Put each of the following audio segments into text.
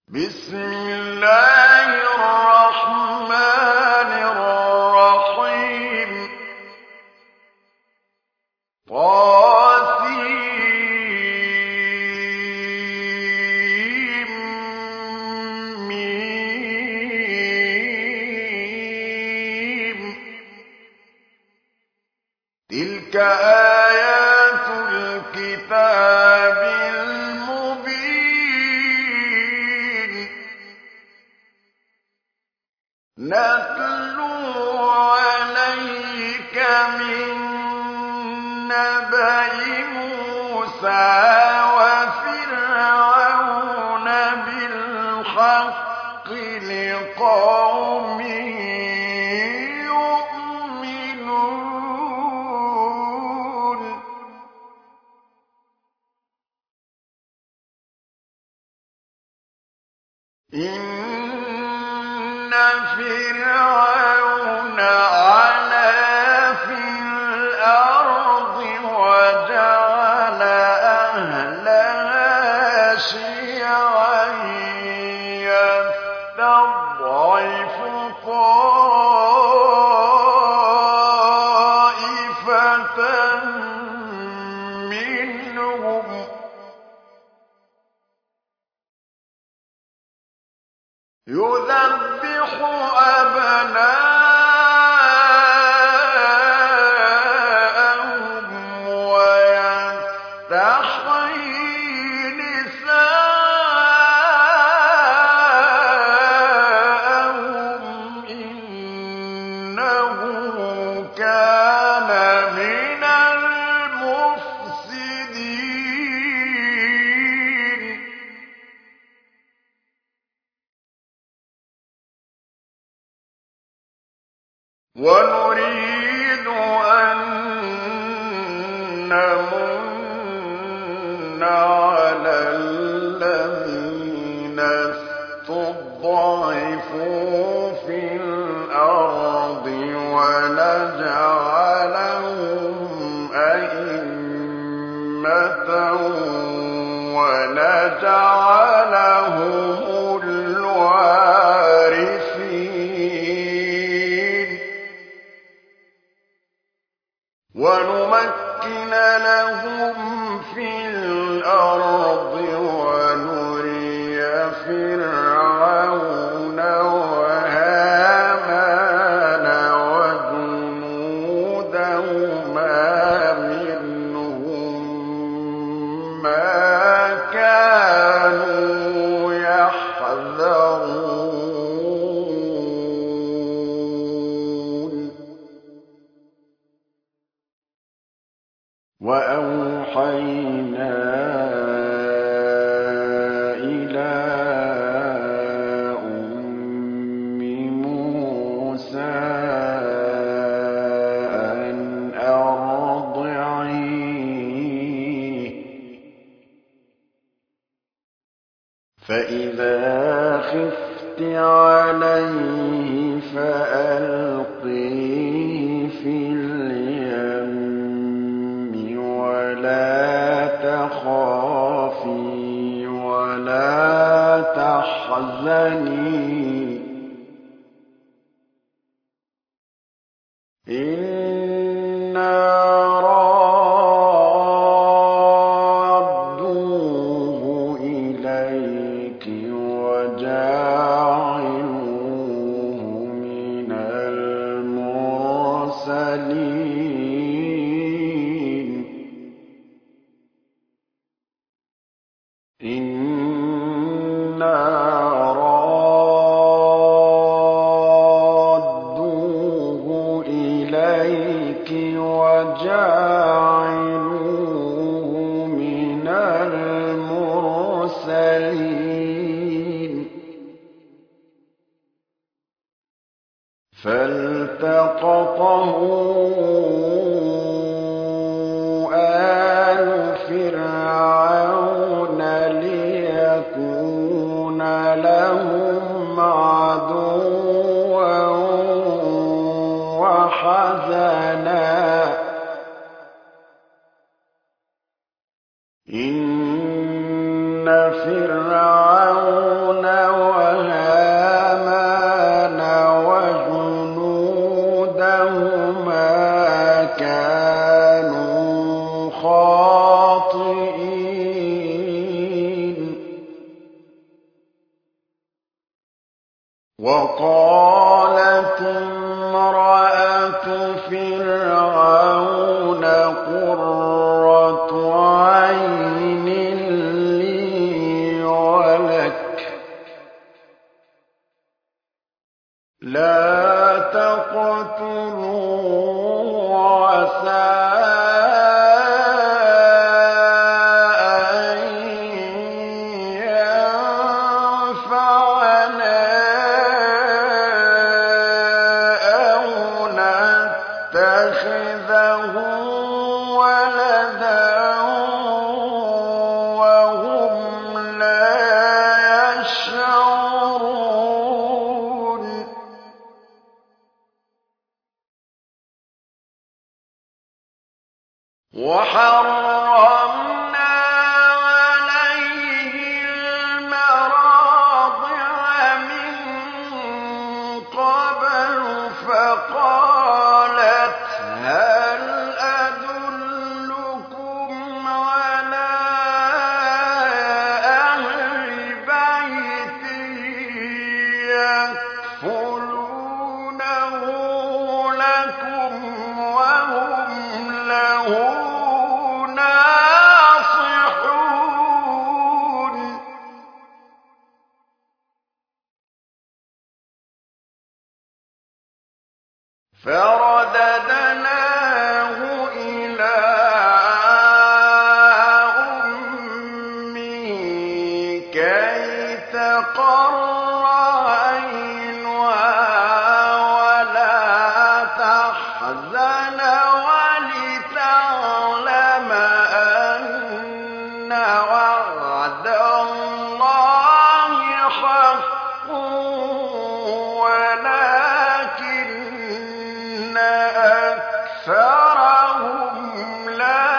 بسم الله الرحمن الرحيم طسم تلك آيات الكتاب المبين نتلو عليك من نبأ موسى وفرعون بالحق لقوم يؤمنون إن فرعون علا في الأرض وجعل أهلها شيعا يستضعف طائفة منهم يذبح أبناءهم ويستحيي نساءهم إنه كان من المفسدين ونريد أن نمن على الذين استضعفوا في الأرض ونجعلهم أئمة ونجعلهم الوارثين ونمكن لهم في الأرض ونري فرعون وهامان وجنودهما منهم ما كانوا يحذرون وأوحينا إلى أم موسى أن أرضعيه فإذا خفت عليه فألقيه في اليم ولا تخافي ولا تحزني إنا رادوه إليك وجاعلوه من المرسلين إنا رادوه إليك وجاعلوه من المرسلين فالتقطه آل فرعون ليكون لهم عدوا وحزنا إن فرعون وقالت امرأة فرعون قرة عين لي ولك لا تقتلوا عسى وحرمنا عليه المراضع من قبل فقالت هل أدلكم على أهل بيت يكفلونه لكم وهم له ناصحون فرددناه إلى أمه كي تقر عينها ولا تحزن ولتعلم أن وعد الله حق ولكن أكثرهم لا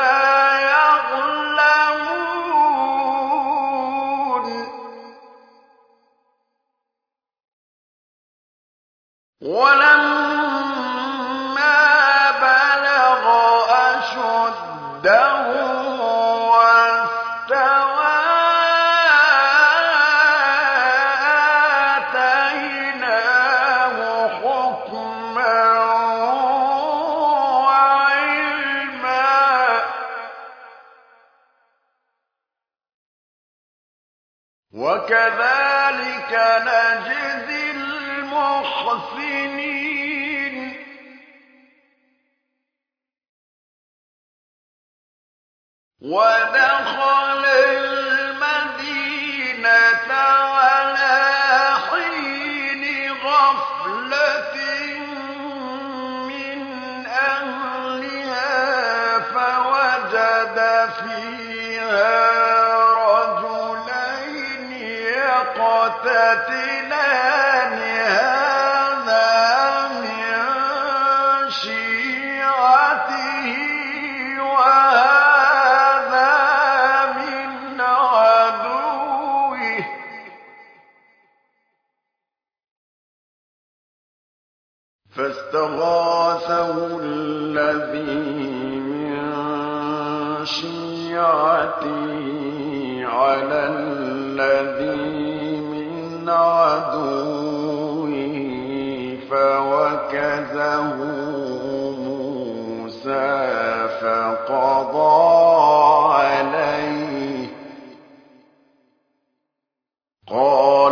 يعلمون ولما بلغ أشده واستوى آتيناه حكما وعلما وكذلك نجزي المحسنين ودخل المدينة على حين غفلة من أهلها فوجد فيها رجلين يقتتلان هذا من شيعته وهذا من عدوه فاستغاثه الذي من شيعته على الذي من عدوه فوكزه موسى فقضى عليه قال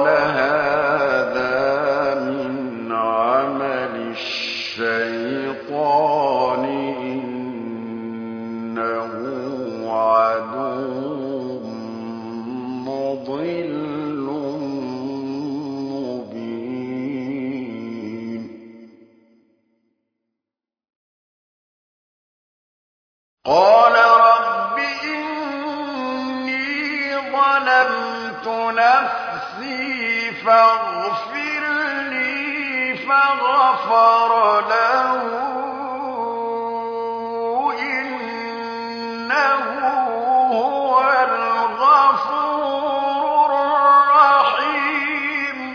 هذا من عمل الشيطان إنه عدو مضل مبين قال رب إني ظلمت نفسي فاغفر لي فغفر له إنه هو الغفور الرحيم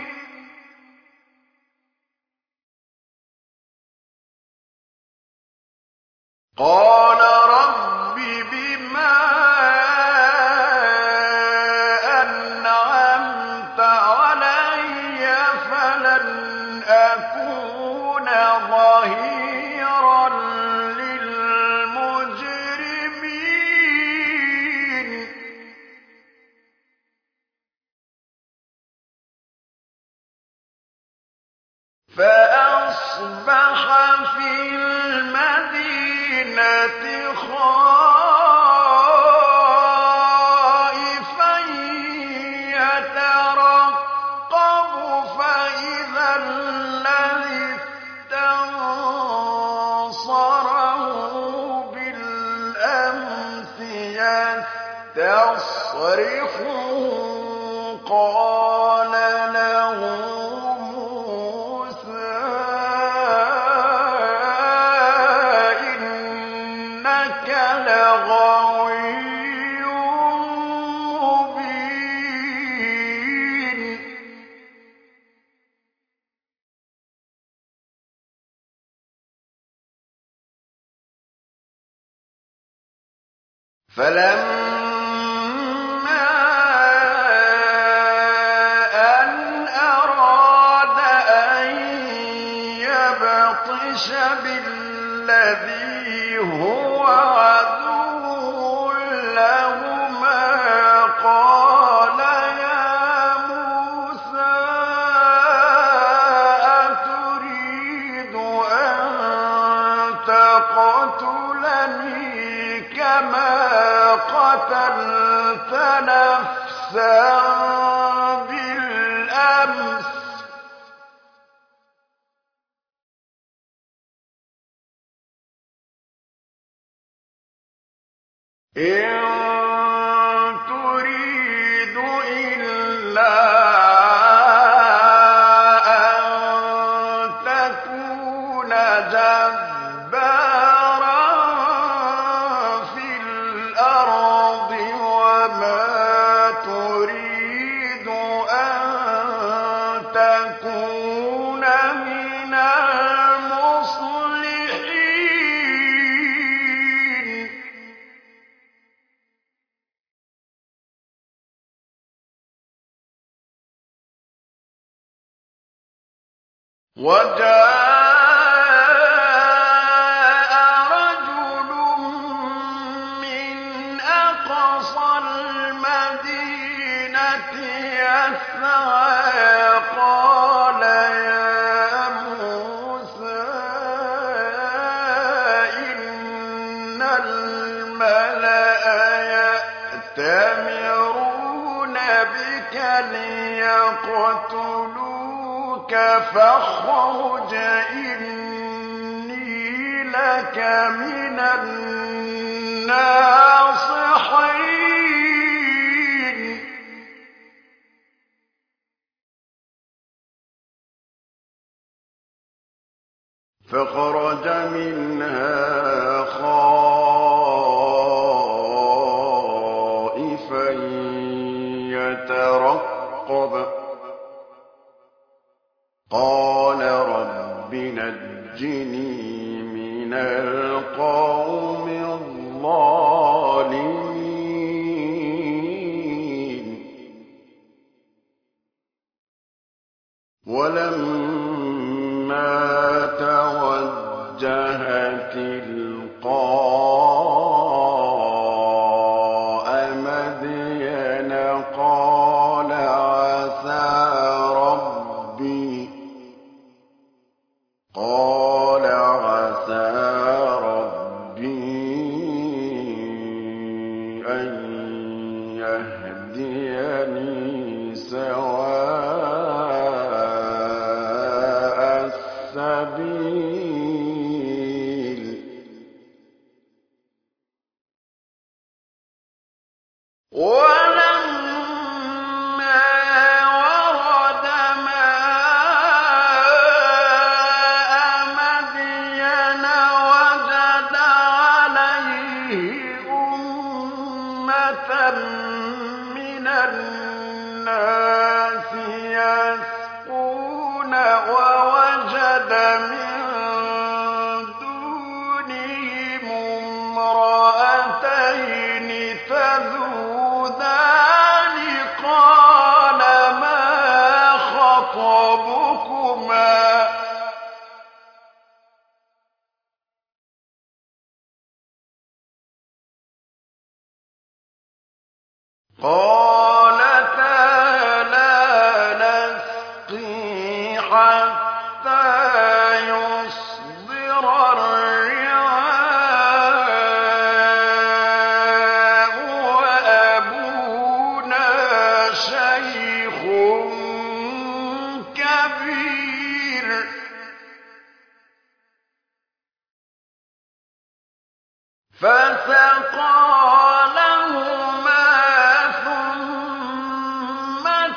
قال رب بما أنعمت علي فلن فأصبح في المدينة خائفا يترقب فإذا الذي استنصره بالأمس يستصرخه قال له موسى إنك لغوي مبين. فلما أن أراد أن يبطش بالذي هو عدو لهما قال يا موسى أتريد أن تقتلني كما قتلت نفسا بالأمس إن تريد إلا أن تكون جبارا في الأرض وما تريد أن تكون من المصلحين. وجاء رجل من أقصى المدينة يسعى قال يا موسى إن الملأ يأتمرون بك ليقتلوك فاخرج إني لك من الناصحين. فخرج منها خائفا يترقب قال رب نجني من القوم الظالمين. ولما توجه تلقاء مدين قال عسى ربي أن يهديني سواء السبيل. ولما ورد ماء مدين وجد عليه أمة من الناس يسقون ووجد من دونهم امرأتين تذودان قال ما خطبكما قالتا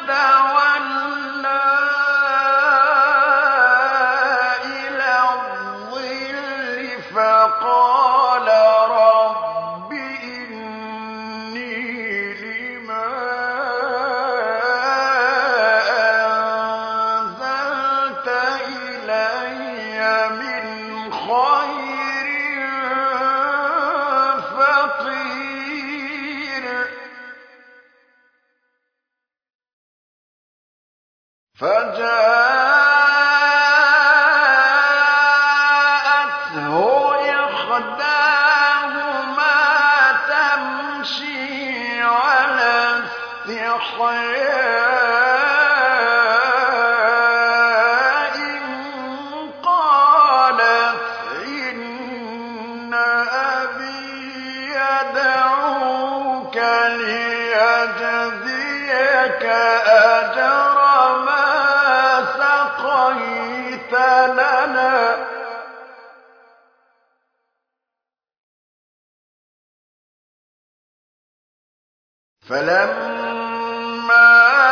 تَوَلَّىٰ إِلَى الظِّلِّ فَقَالَ رَبِّ إِنِّي لِمَا أَنزَلْتَ إِلَيَّ مِنْ خَيْرٍ فَقِيرٌ فَجَاءَتْهُ إِحْدَاهُمَا تَمْشِي عَلَى اسْتِحْيَاءٍ قَالَتْ إِنَّ أَبِي يَدْعُوكَ لِيَجْزِيَكَ أَجْرَ مَا سَقَيْتَ لَنَا فَلَمَّا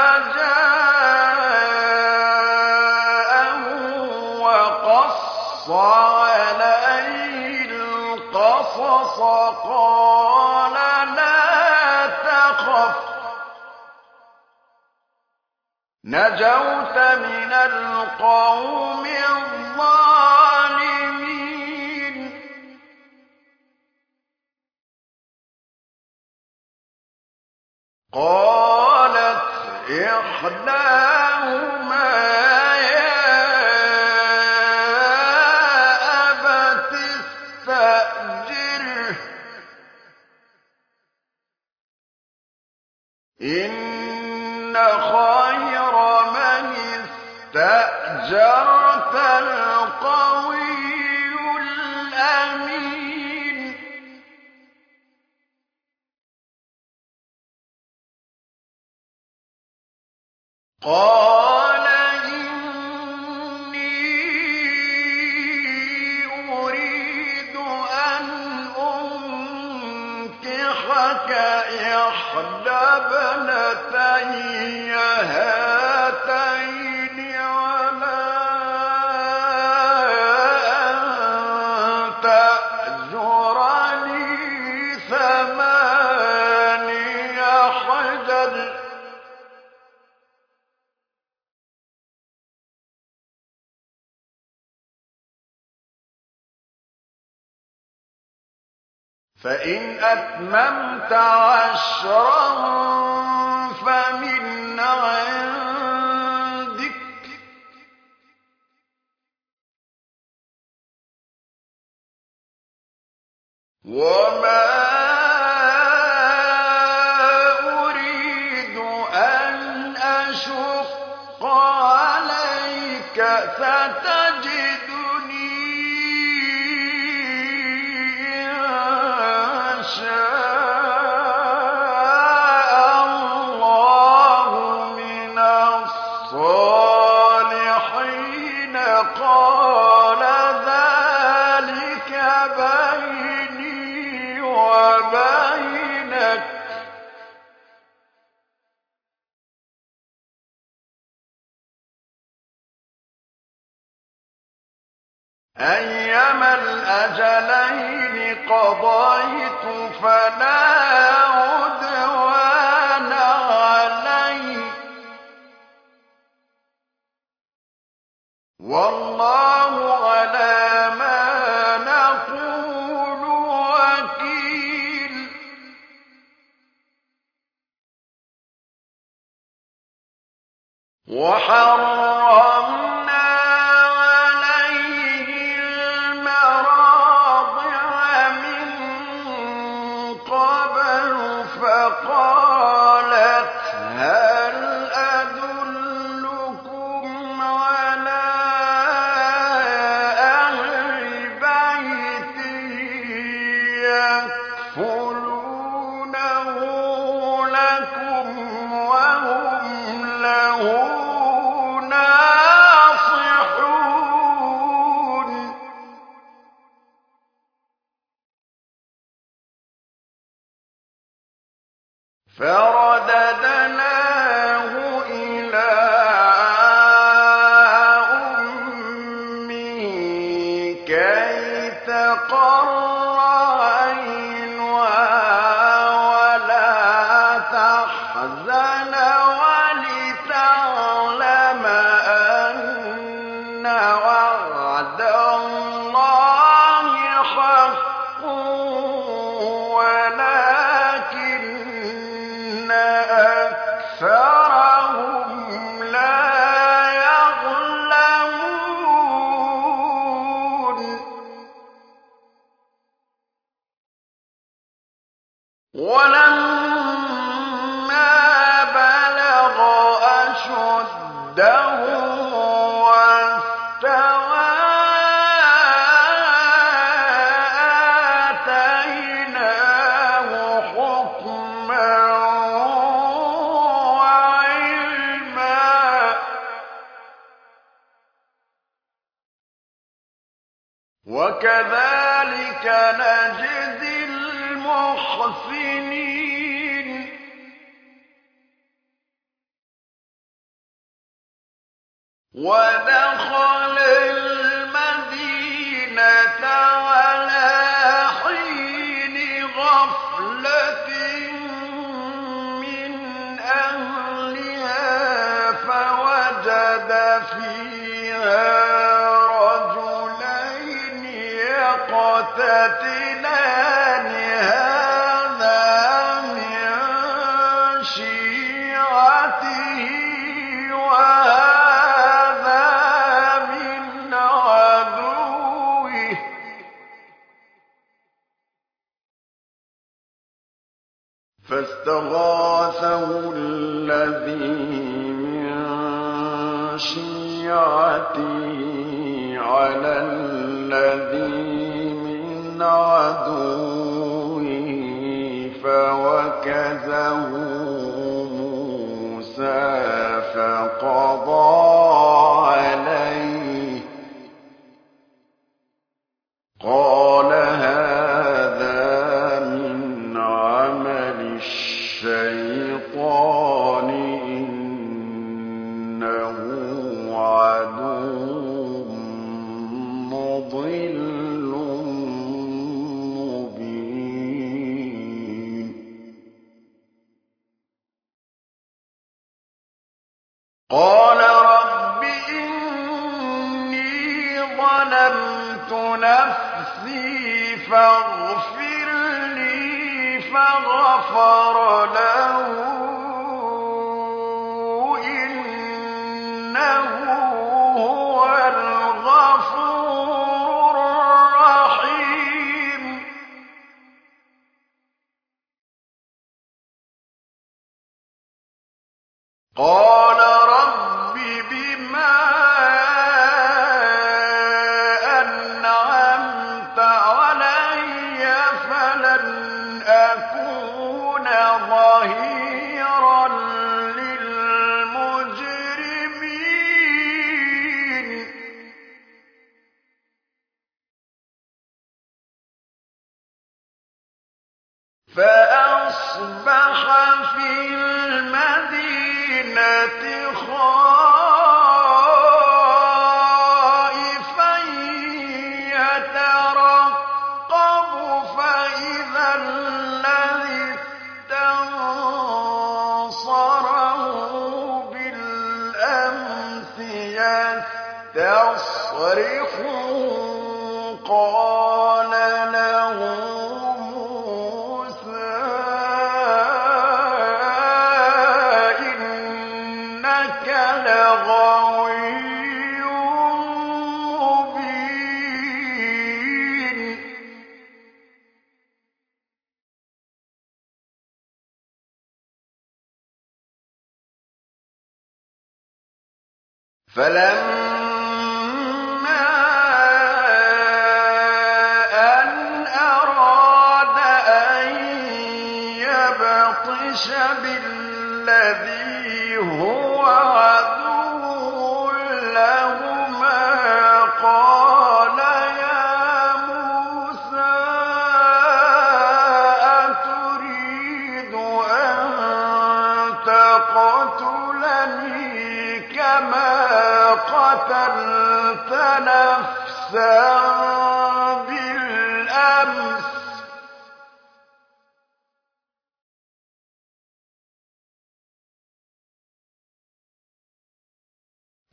جَاءَهُ وَقَصَّ عَلَيْهِ الْقَصَصَ قَالَ لَا تَخَفْ نَجَوْتَ مِنَ الْقَوْمِ الظَّالِمِينَ قَالَتْ إِحْدَاهُمَا يَا أَبَتِ اسْتَأْجِرْهُ إِنَّ خَيْرَ مَنِ اسْتَأْجَرْتَ الْقَوِيُّ الْأَمِينُ قَالَ إِنِّي أُرِيدُ أَنْ أُنكِحَكَ إِحْدَى ابْنَتَيَّ هَاتَيْنِ عَلَىٰ أَن تَأْجُرَنِي ثَمَانِيَ حِجَجٍ ۖ فَإِنْ أَتْمَمْتَ عَشْرًا فَمِنْ عِندِكَ ۖ وَمَا أُرِيدُ أَنْ أَشُقَّ عَلَيْكَ ۖ سَتَجِدُنِي إِن شَاءَ اللَّهُ مِنَ الصَّالِحِينَ قَالَ ذَٰلِكَ بَيْنِي وَبَيْنَكَ ۖ أَيَّمَا الْأَجَلَيْنِ قَضَيْتُ فَلَا عُدْوَانَ عَلَيَّ ۖ وَاللَّهُ عَلَىٰ مَا نَقُولُ وَكِيلٌ وَحَرَّمْنَا عَلَيْهِ الْمَرَاضِعَ مِن قَبْلُ فَقَالَتْ هَلْ أَدُلُّكُمْ عَلَىٰ أَهْلِ بَيْتٍ يَكْفُلُونَهُ لَكُمْ وَهُمْ لَهُ نَاصِحُونَ فَرَدَدْنَاهُ تقر عينها ولا تحزن ولتعلم أن وعد الله حق ولكن أكثرهم لا يعلمون ولما بلغ أشده واستوى آتيناه حكما وعلما وكذلك نجزي المحسنين ودخل المدينة على حين غفلة من أهلها فوجد فيها رجلين يقتتلان هذا من شيعته وهذا من عدوه فاستغاثه الذي من شيعته على الذي من عدوه فوكزه موسى فقضى عليه قال هذا من عمل الشيطان إنه عدو مضل مبين قال رب إني ظلمت نفسي فاغفر لي فغفر له إنه هو الغفور الرحيم قال رب بما أنعمت علي فلن أكون ظهيرا للمجرمين فأصبح في المدينة خائفا يترقب فإذا الذي استنصره بالأمس يستصرخه قال له موسى إنك لغوي مبين فلما أن أراد أن يبطش بالذي هو عدو لهما قال يا موسى أتريد أن تقتلني كما قتلت نفسا بالأمس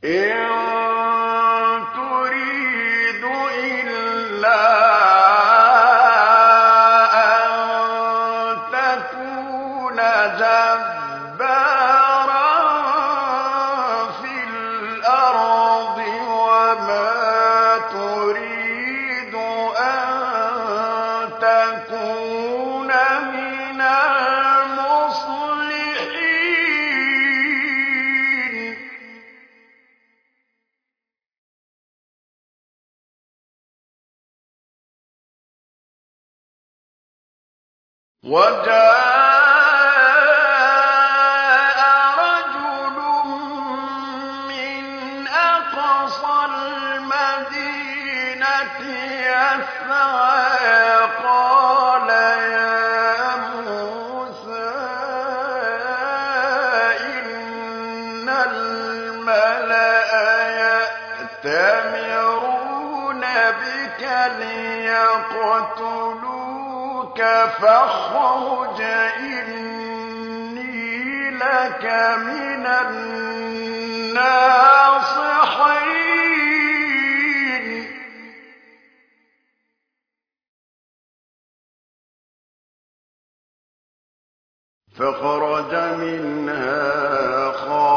إن تريد إلا أن تكون جبارا في الأرض وما تريد أن تكون من المصلحين وجاء رجل من أقصى المدينة يسعى قال يا موسى إن الملأ يأتمرون بك ليقتلوك فاخرج إني لك من الناصحين فخرج منها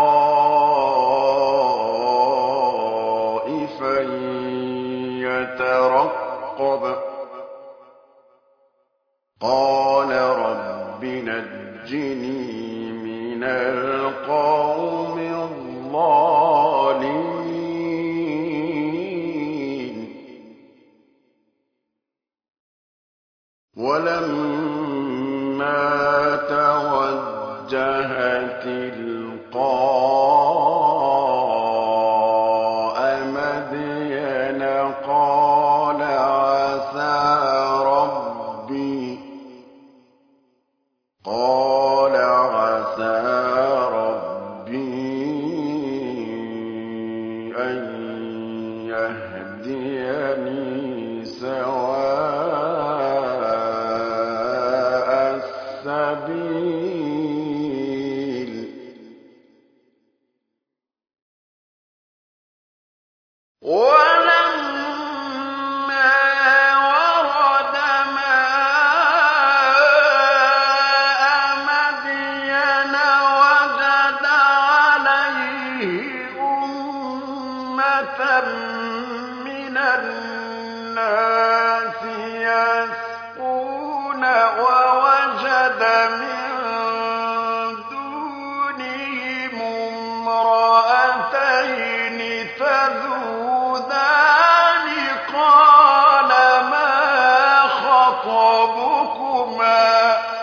خائفا يترقب قال رب نجني من القوم الظالمين ولما توجه تلقاء مدين قال عسى ربي أن يهديني سواء السبيل ولما ورد ماء مدين وجد عليه أمة من الناس يسقون ووجد من دونهم امرأتين تذودان قال ما خطبكما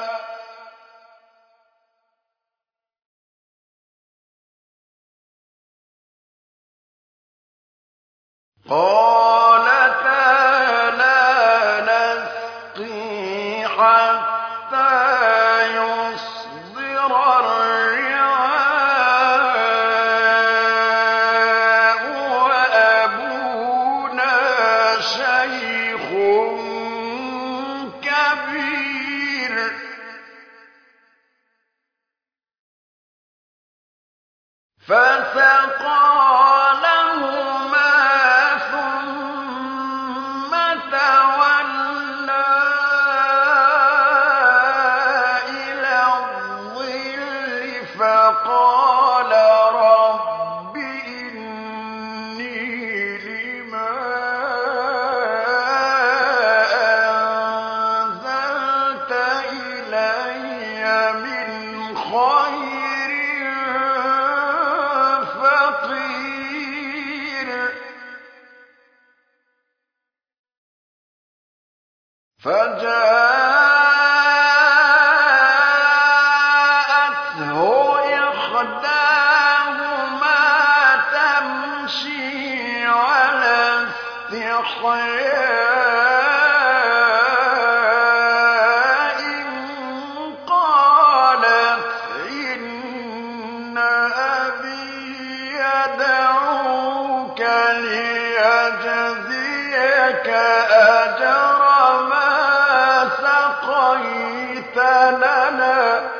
قالتا لا نسقي حتى يصدر الرعاء وأبونا شيخ كبير فسقى لهما ثم تولى إلى الظل فقال رب إني لما أنزلت إلي من خير فقير فجاءته إحداهما تمشي على استحياء قالت إن أبي يدعوك ليجزيك أجر ما سقيت لنا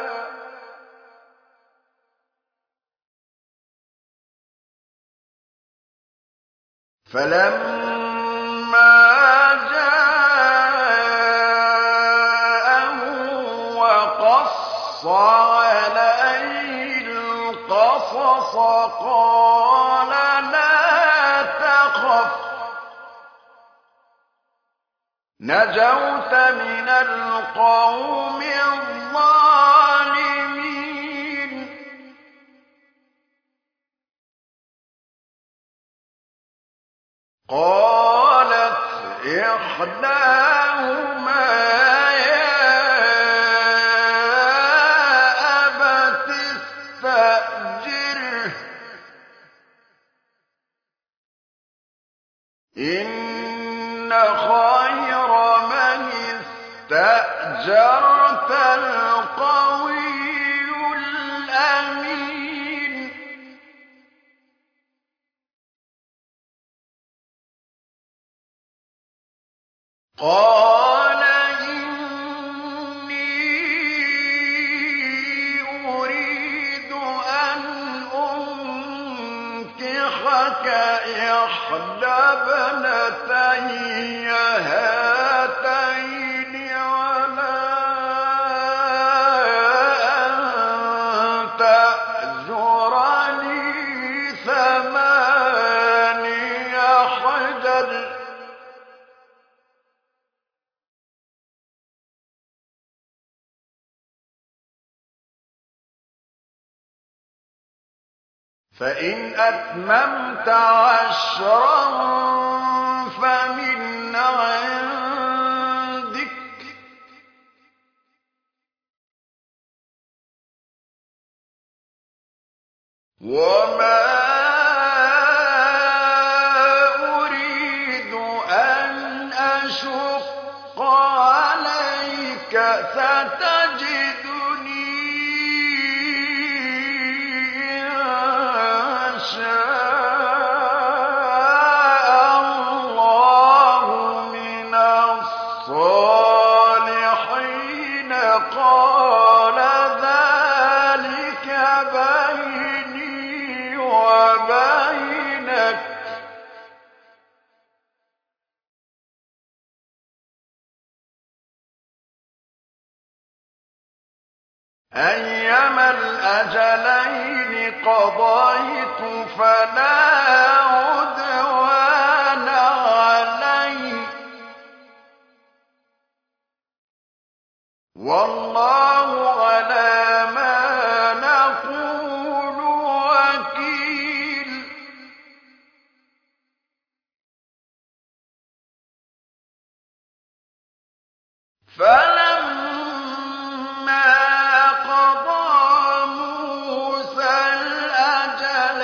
فلما جاءه وقص عليه القصص قال لا تخف نجوت من القوم الظالمين قالت إحداهما يا أبت استأجره إن خير من استأجرت القوي الأمين قال إني أريد أن أنكحك إحدى ابنتي هاتين على أن تأجرني 8 حجج فإن أتممت 10 فمن عندك وما أريد أن أشق عليك ستجدني إن شاء الله من الصالحين قال ذلك بيني وبينك أيما الأجلين قضيت فلا عدوان علي والله على ما نقول وكيل فلما قضى موسى الأجل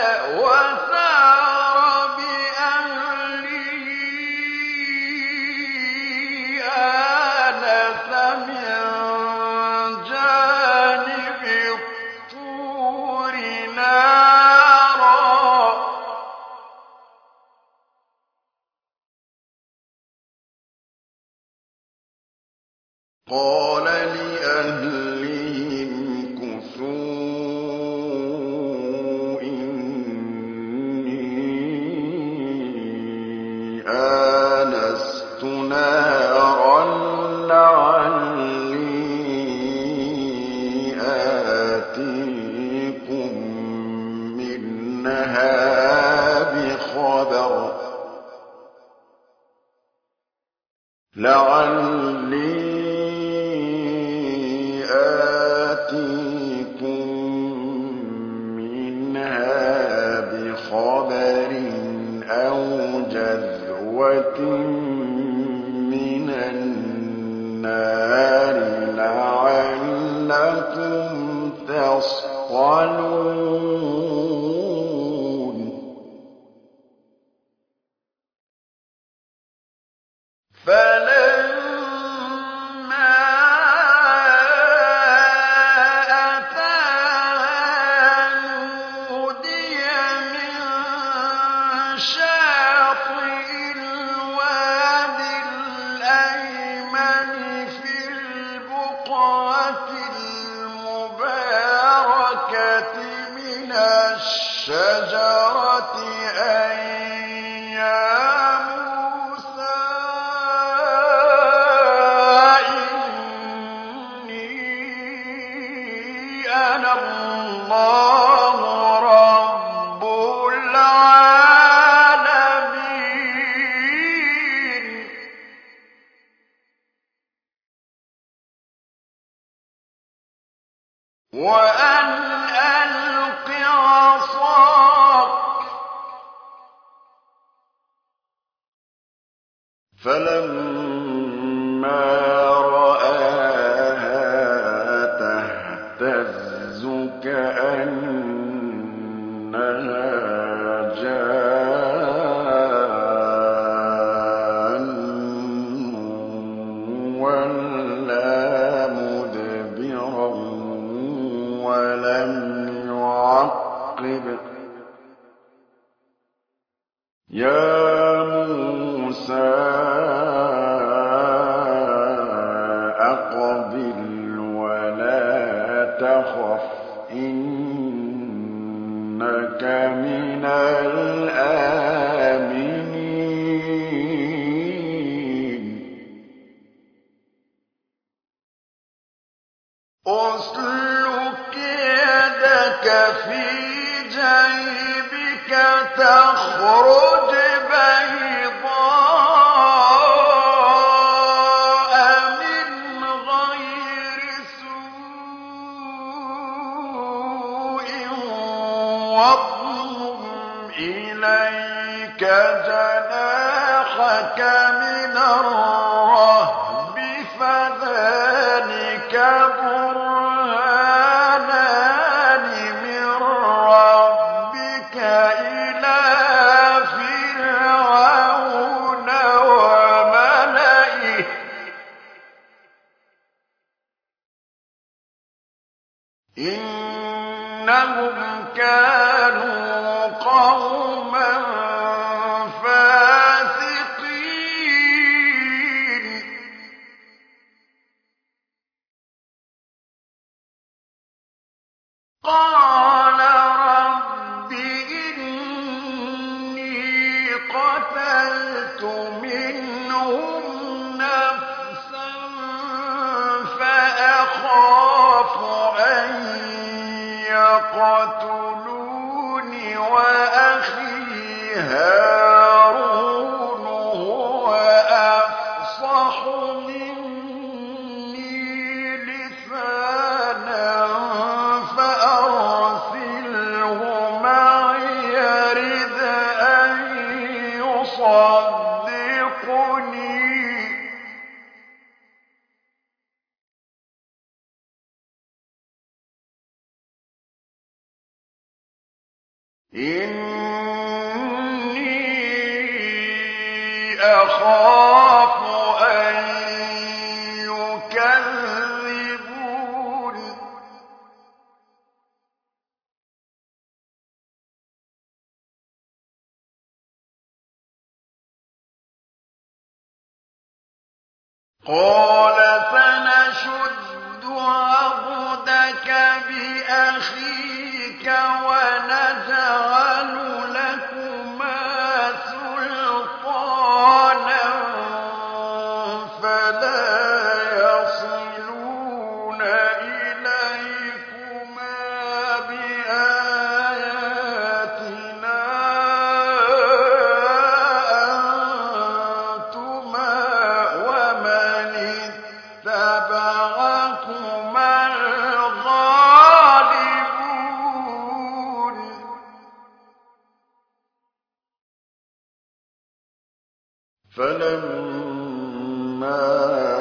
وسار بأهله آنس من جانب الطور نارا قال لأهلهم كثوا إني آنست نارا لعلي آتيكم منها بخبر أو جذوة من النار لعلكم تصطلون فلما أتاها نودي من شاطئ الواد الأيمن في البقعة المباركة من الشجرة أن يا فَلَمَّا رَآهَا تَهْتَزُّ كَأَنَّهَا جَانٌّ وَلَّىٰ مُدْبِرًا وَلَمْ يُعَقِّبْ ۚ يَا مُوسَىٰ أَقْبِلْ وَلَا تَخَفْ إِنَّكَ مِنَ الْآمِنِينَ أُسْلُكْ يَدَكَ فِي جَيْبِكَ تَخْرُجْ بَيْضَاءَ مِنْ غَيْرِ سُوءٍ وَاضْمُمْ إِلَيْكَ جَنَاحَكَ مِنَ الرَّهْبِ فَذَانِكَ بُرْهَانَانِ مِن رَّبِّكَ إِلَىٰ فِرْعَوْنَ وَمَلَئِهِ ۚ إِنَّهُمْ كَانُوا قَوْمًا فَاسِقِينَ قَالَ رَبِّ إِنِّي قَتَلْتُ مِنْهُمْ نَفْسًا فَأَخَافُ أَن يَقْتُلُونِ وَأَخِي هَارُونُ هُوَ أَفْصَحُ مِنِّي لِسَانًا فَأَرْسِلْهُ مَعِيَ رِدْءًا يُصَدِّقُنِي ۖ إِنِّي أَخَافُ أَن يُكَذِّبُونِ قَالَ سَنَشُدُّ عَضُدَكَ بِأَخِيكَ وَنَجْعَلُ لَكُمَا سُلْطَانًا فَلَا يَصِلُونَ إِلَيْكُمَا بِآيَاتِنَا أَنتُمَا وَمَنِ اتَّبَعَكُمَا الْغَالِبُونَ فَلَمَّا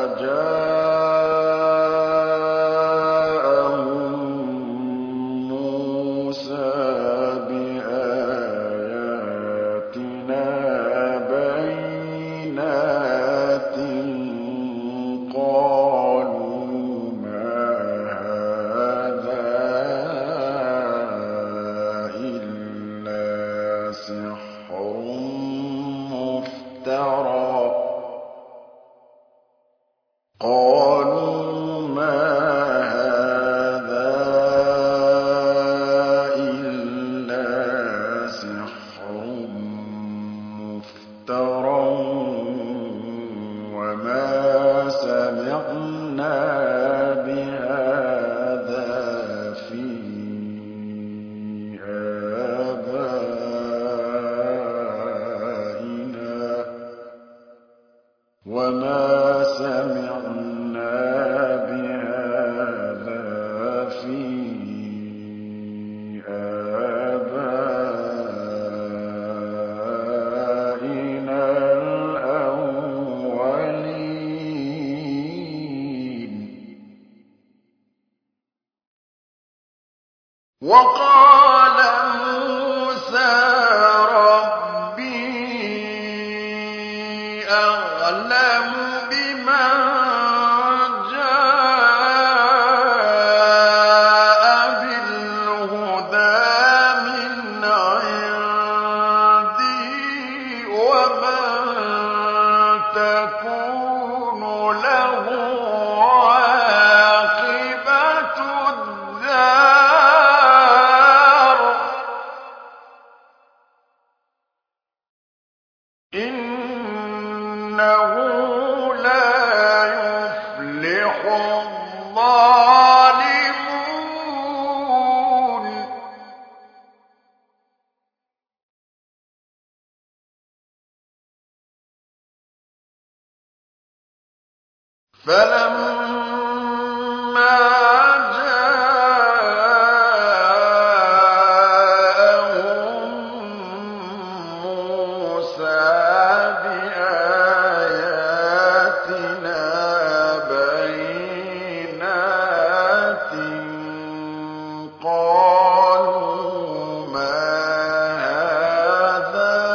جَاءَهُم مُّوسَىٰ بِآيَاتِنَا بَيِّنَاتٍ قَالُوا مَا هَٰذَا إِلَّا سِحْرٌ مُّفْتَرًى وقال موسى ربي أعلم بمن جاء بالهدى من عندي ومن تكون له عاقبة الدار إنه لا يفلح الظالمون فلما جاءهم موسى بآياتنا بينات قالوا ما هذا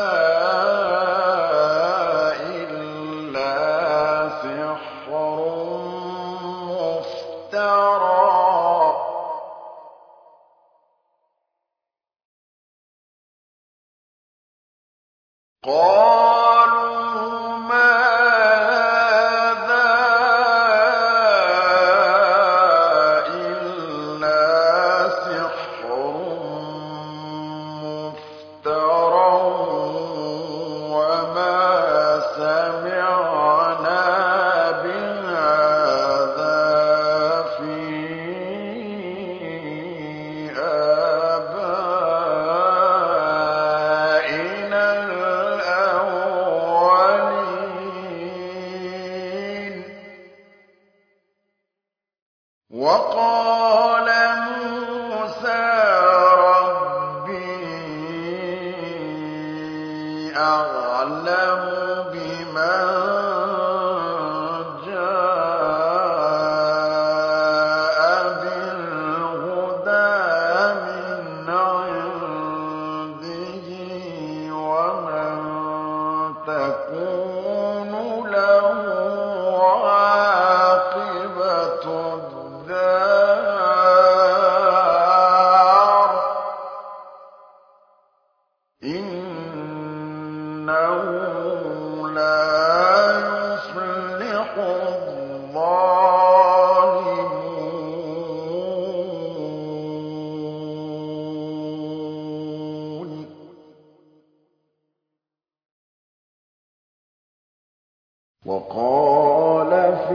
إلا سحر مفترى قالوا ما هذا إلا سحر مفترى وما سمعنا بهذا في آبائنا الأولين وقال موسى ربي أعلم بمن جاء بالهدى من عنده ومن تكون له عاقبة الدار إنه لا يفلح الظالمون وقال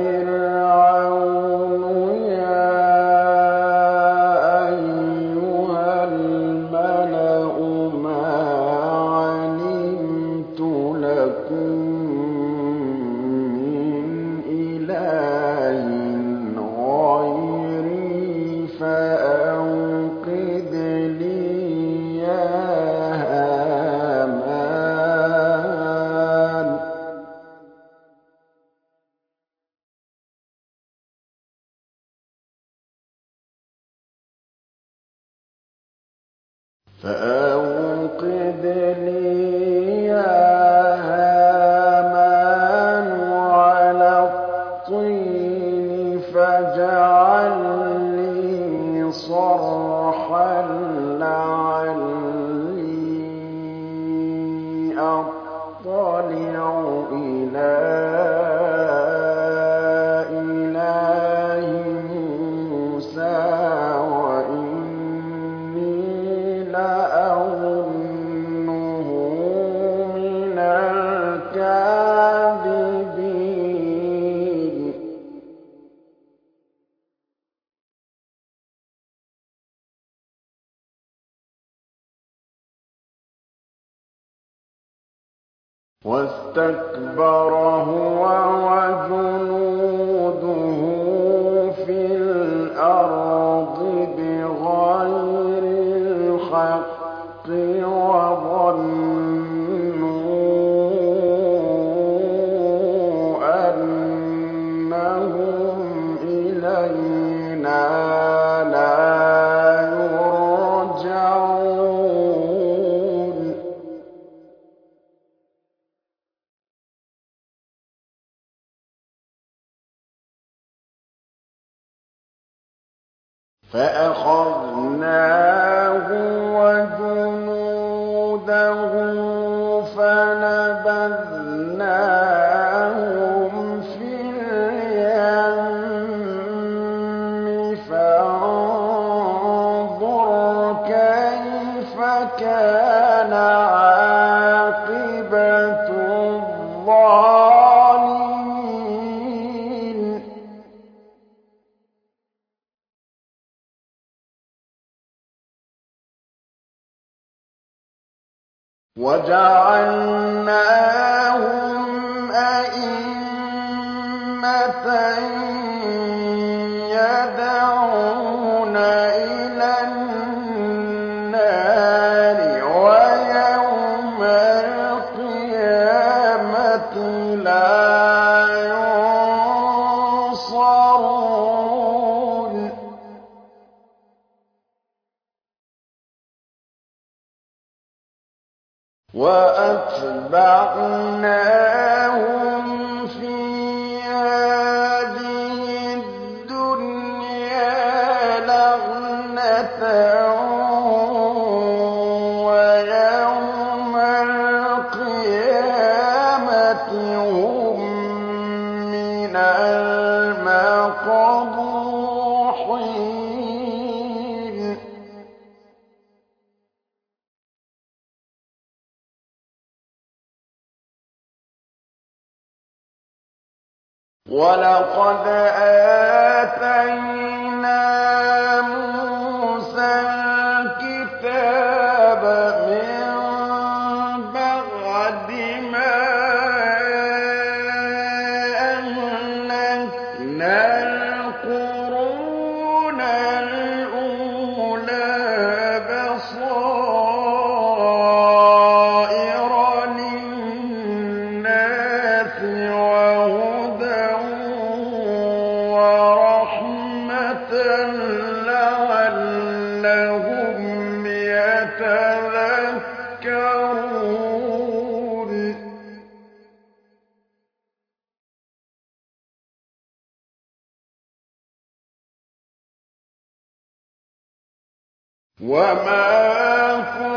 فرعون يا أيها الملأ ما علمت لكم من إله غيري فأوقد لي يا هامان فأوقد لي يا هامان على الطين فاجعل لي صرحا لعلي أطلع إلى إله موسى وإني لأظنه من الكاذبين واستكبر هو وجنوده في الأرض بغير الحق وظنوا أنهم إلينا لا يرجعون فَأَخَذْنَاهُ وَجُنُودَهُ فَنَبَذْنَاهُمْ فِي الْيَمِّ فَانظُرْ كَيْفَ كَانَ عَاقِبَةُ الظَّالِمِينَ وَجَعَلْنَاهُمْ أَئِمَّةً يَدْعُونَ إِلَى النَّارِ وَيَوْمَ الْقِيَامَةِ لَا يُنصَرُونَ وَأَتْبَعْنَاهُمْ فِي هَٰذِهِ الدُّنْيَا لَعْنَةً وَيَوْمَ الْقِيَامَةِ هُم مِّنَ الْمَقْبُوحِينَ وَلَقَدْ آتَيْنَا مُوسَى الْكِتَابَ مِن بَعْدِ مَا أَهْلَكْنَا الْقُرُونَ الْأُولَىٰ بَصَائِرَ لِلنَّاسِ وَهُدًى وَرَحْمَةً لَّعَلَّهُمْ يَتَذَكَّرُونَ وَمَا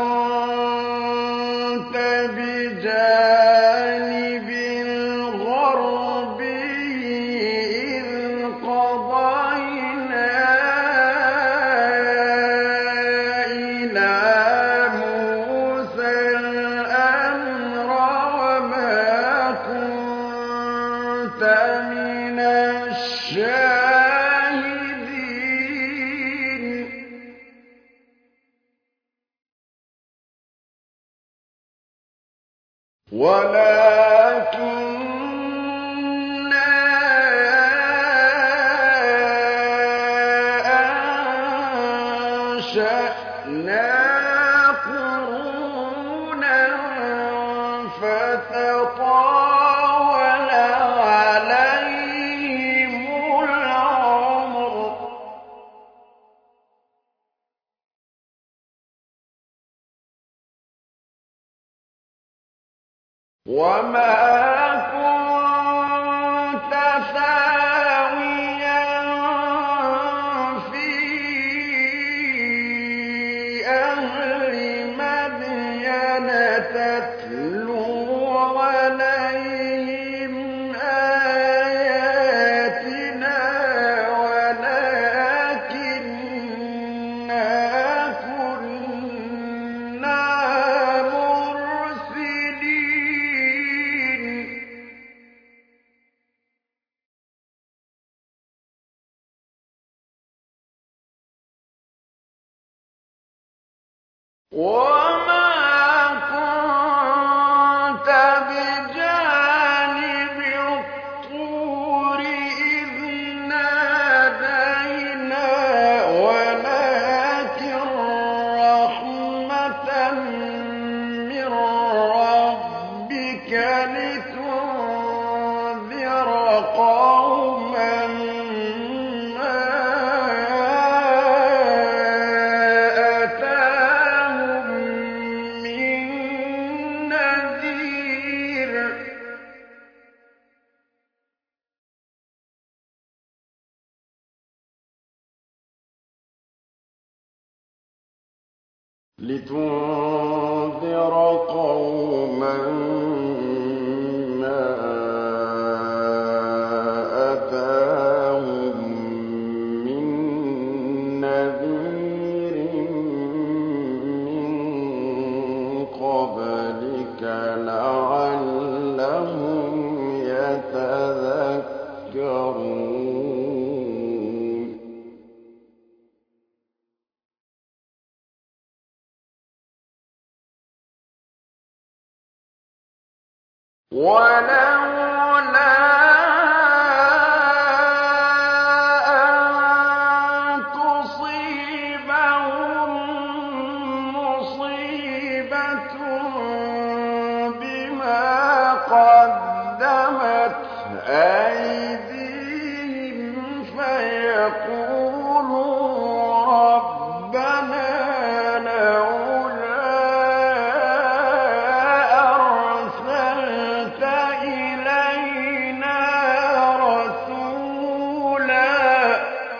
كُنتَ بِجَانِبِ الْغَرْبِيِّ إِذْ قَضَيْنَا إِلَىٰ مُوسَى الْأَمْرَ وَمَا كُنتَ مِنَ الشَّاهِدِينَ وَلَٰكِنَّا أَنشَأْنَا قُرُونًا فَتَطَاوَلَ عَلَيْهِمُ الْعُمُرُ ۚ وَمَا كُنتَ ثَاوِيًا فِي أَهْلِ مَدْيَنَ تَتْلُو عَلَيْهِمْ آيَاتِنَا وَلَٰكِنَّا كُنَّا مُرْسِلِينَ وَمَا لِتُنذِرَ قَوْمًا مَّا أَتَاهُم مِّن نَّذِيرٍ مِّن قَبْلِكَ لَعَلَّهُمْ يَتَذَكَّرُونَ وَلَوْلَا أَن تُصِيبَهُم مُّصِيبَةٌ بِمَا قَدَّمَتْ أَيْدِيهِمْ فَيَقُولُوا رَبَّنَا لَوْلَا أَرْسَلْتَ إِلَيْنَا رَسُولًا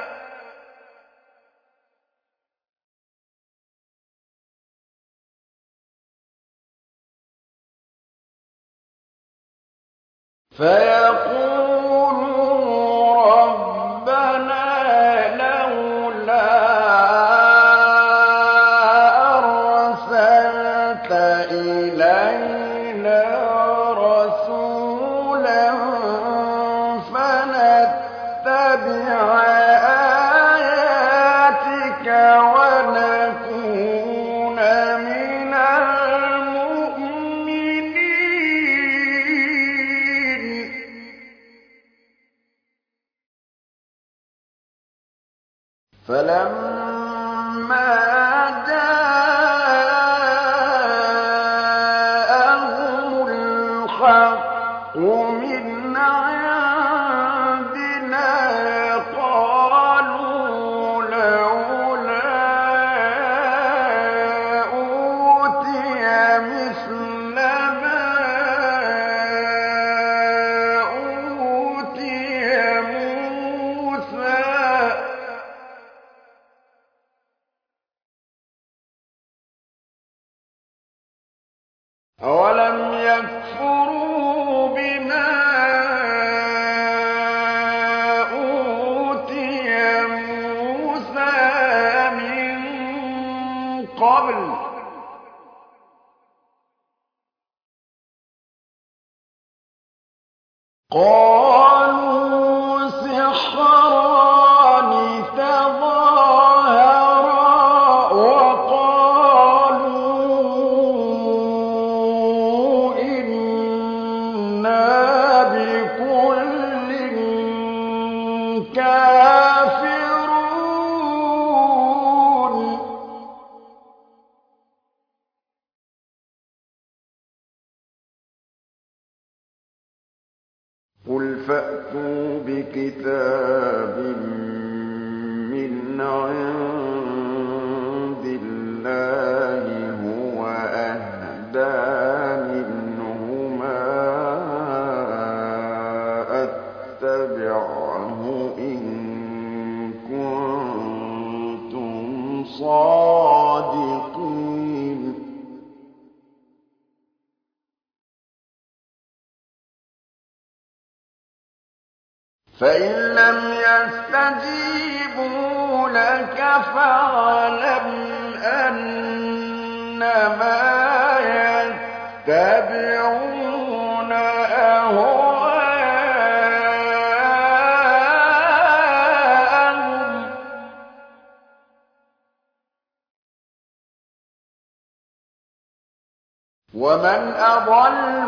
فَنَتَّبِعَ آيَاتِكَ وَنَكُونَ مِنَ الْمُؤْمِنِينَ فَلَمَّا جَاءَهُمُ الْحَقُّ مِنْ عِندِنَا قَالُوا لَوْلَا أُوتِيَ مِثْلَ مَا أُوتِيَ مُوسَىٰ ۚ أَوَلَمْ يَكْفُرُوا بِمَا أُوتِيَ مُوسَىٰ مِن قَبْلُ ۖ قَالُوا سِحْرَانِ تَظَاهَرَا وَقَالُوا إِنَّا بِكُلٍّ كَافِرُونَ قُلْ فَأْتُوا بِكِتَابٍ مِّنْ عِندِ اللَّهِ هُوَ أَهْدَىٰ مِنْهُمَا أَتَّبِعْهُ إِن كُنتُمْ صَادِقِينَ فَإِن لَّمْ يَسْتَجِيبُوا لَكَ فَاعْلَمْ أَنَّمَا يَتَّبِعُونَ أَهْوَاءَهُمْ ۚ وَمَنْ أَضَلُّ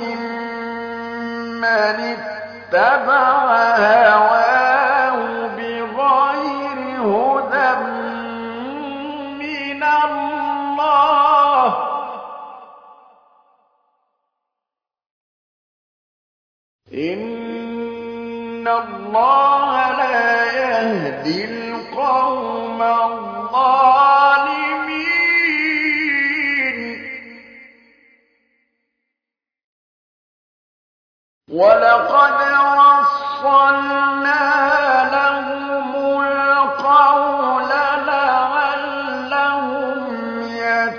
مِمَّنِ اتَّبَعَ هَوَاهُ بِغَيْرِ هُدًى مِّنَ اللَّهِ ۚ إِنَّ اللَّهَ لَا يَهْدِي الْقَوْمَ الظَّالِمِينَ وَلَقَدْ وَصَّلْنَا لَهُمُ الْقَوْلَ لَعَلَّهُمْ يَتَّقُونَ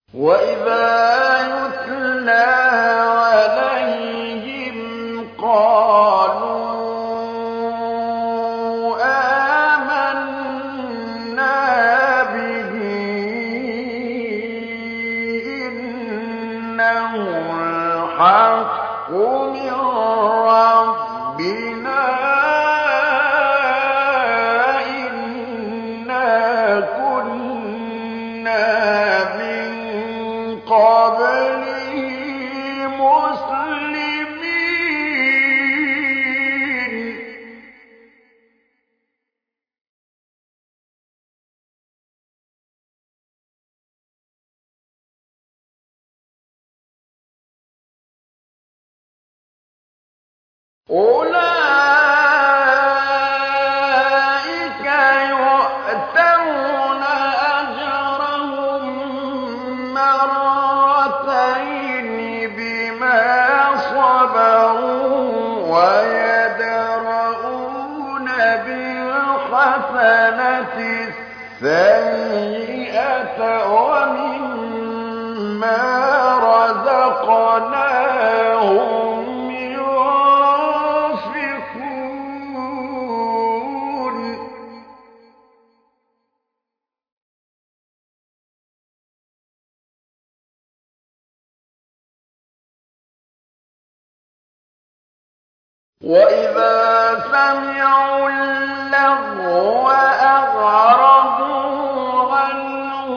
وإذا يتلى عليهم قالوا آمنا به إنه الحق من ربنا إنا كنا من قبله مسلمين أولئك يؤتون أجرهم مرتين بما صبروا ويدرؤون بالحسنة السيئة ومما رزقناهم ينفقون وإذا سمعوا اللغو أعرضوا عنه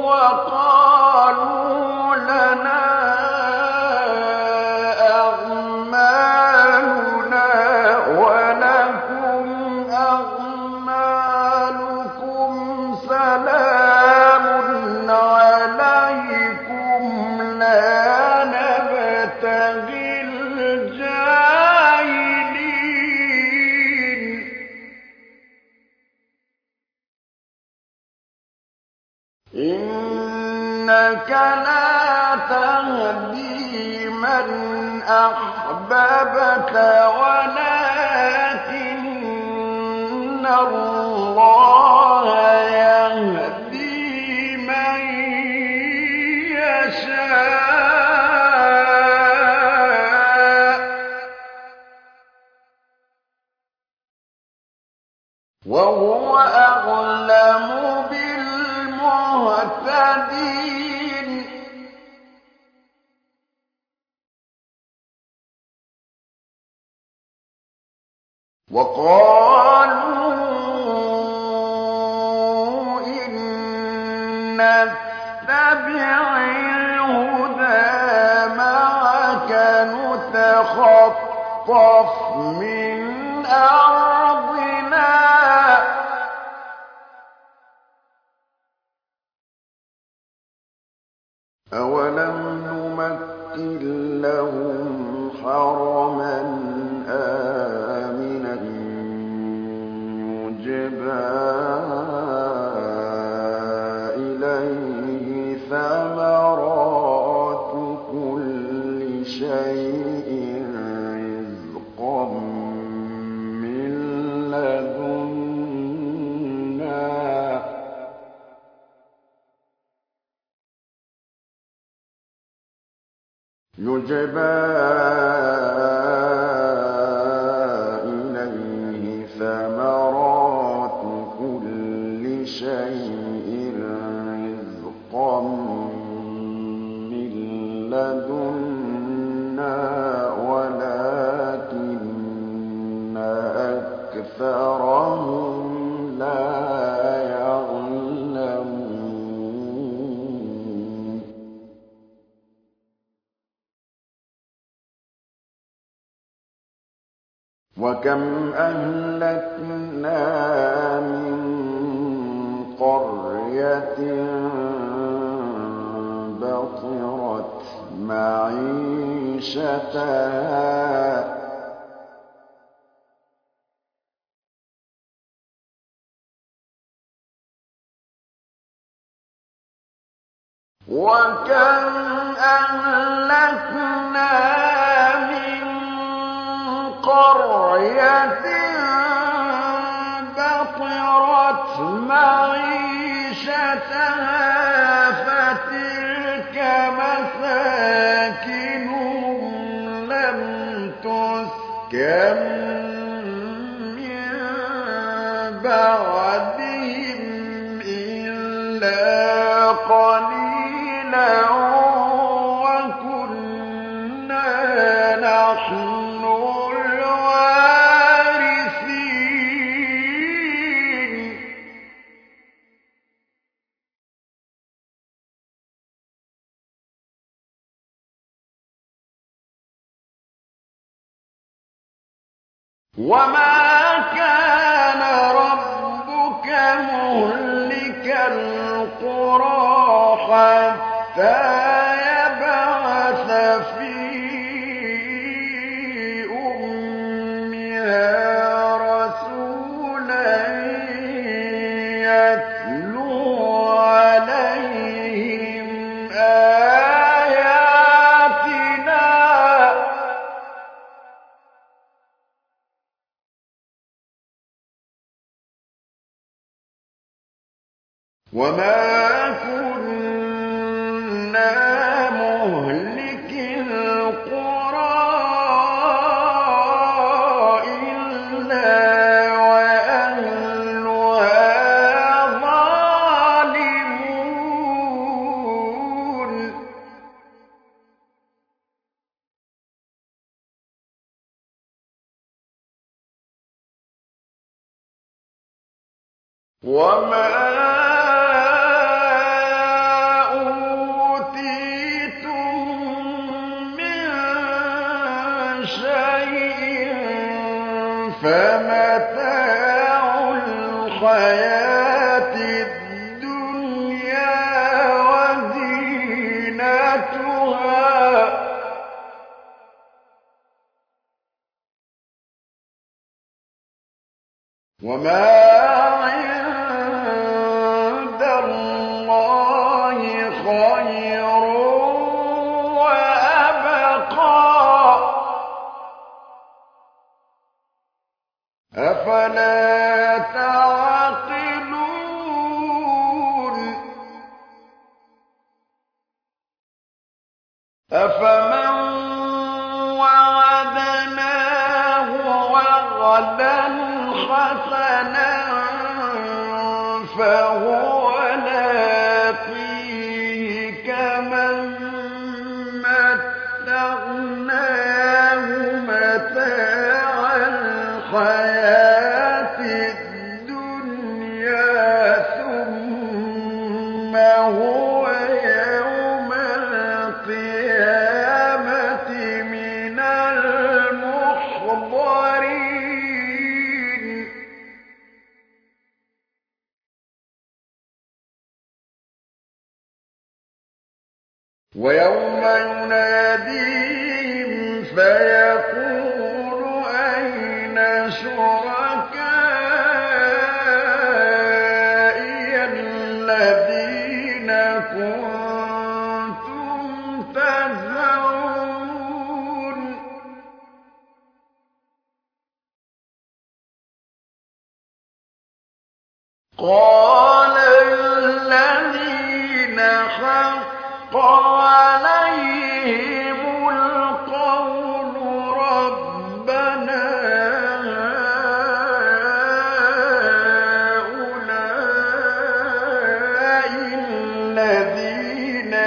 وقالوا لنا أعمالنا ولكم أعمالكم سلام عليكم لا نبتغي الجاهلين إنك لا تهدي من أحببت ولكن الله يهدي من يشاء وهو أعلم بالمهتدين وقالوا إن نتبع الهدى معك نتخطف من أرضنا أولم نمكن لهم حرما آمنا يجبى إليه ثمرات كل شيء رزقا من لدنا يجبى إليه ثمرات كل شيء رزقا من لدنا ولكن أكثرهم لا يعلمون وكم أهلكنا من قرية بطرت معيشتها وكم أهلكنا من قرية بطرت معيشتها فتلك كم من بعدهم إلا قليلا وكنا نحن الوارثين وما كان ربك مهلك القرى حتى يبعث في أمها رسولا يتلو عليهم آياتنا وما كنا مهلك القرى إلا وأهلها ظالمون وما أوتيتم من شيء فمتاع الحياة الدنيا وزينتها وما عند الله خير وأبقى أفلا تعقلون أفمن وعدناه وعدا حسنا فهو لاقيه كمن متعناه متاع الحياة الدنيا ثم هو يوم القيامة من المحضرين ويوم يناديهم فيقول أين شركائي الذين كنتم تزعمون قال الذين حق عليهم القول ربنا هؤلاء الذين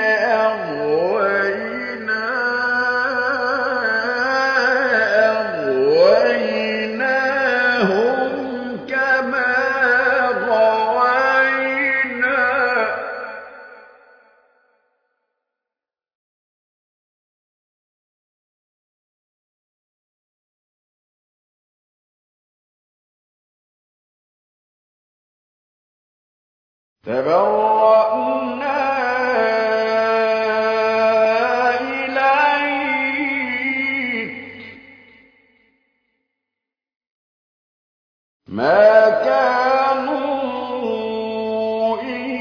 أغويناهم كما غوينا تبرأنا إليك ما كانوا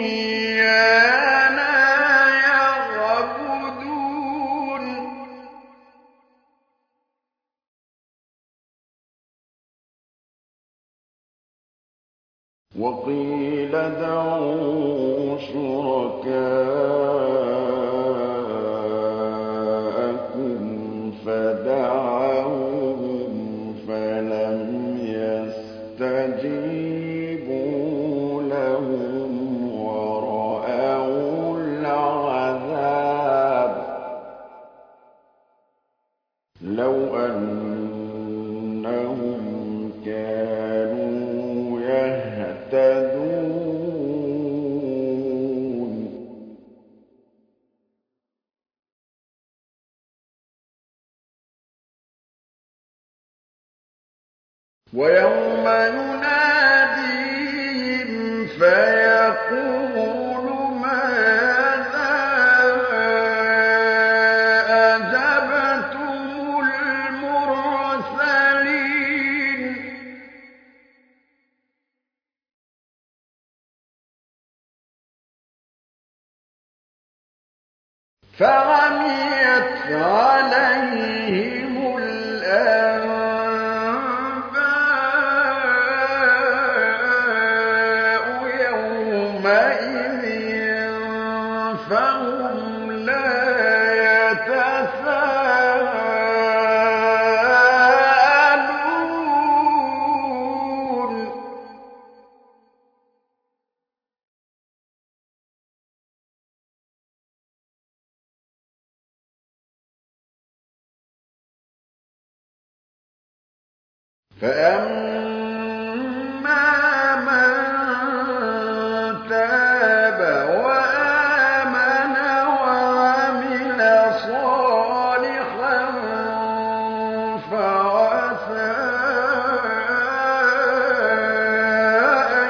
إيانا يعبدون وقيل ادعوا شركاءكم فدعوهم ويوم يناديهم فيقول ماذا أجبتم المرسلين فعميت عليهم الأنباء يومئذ فهم لا يتساءلون فأما من تاب وآمن وعمل صالحا فعسى أن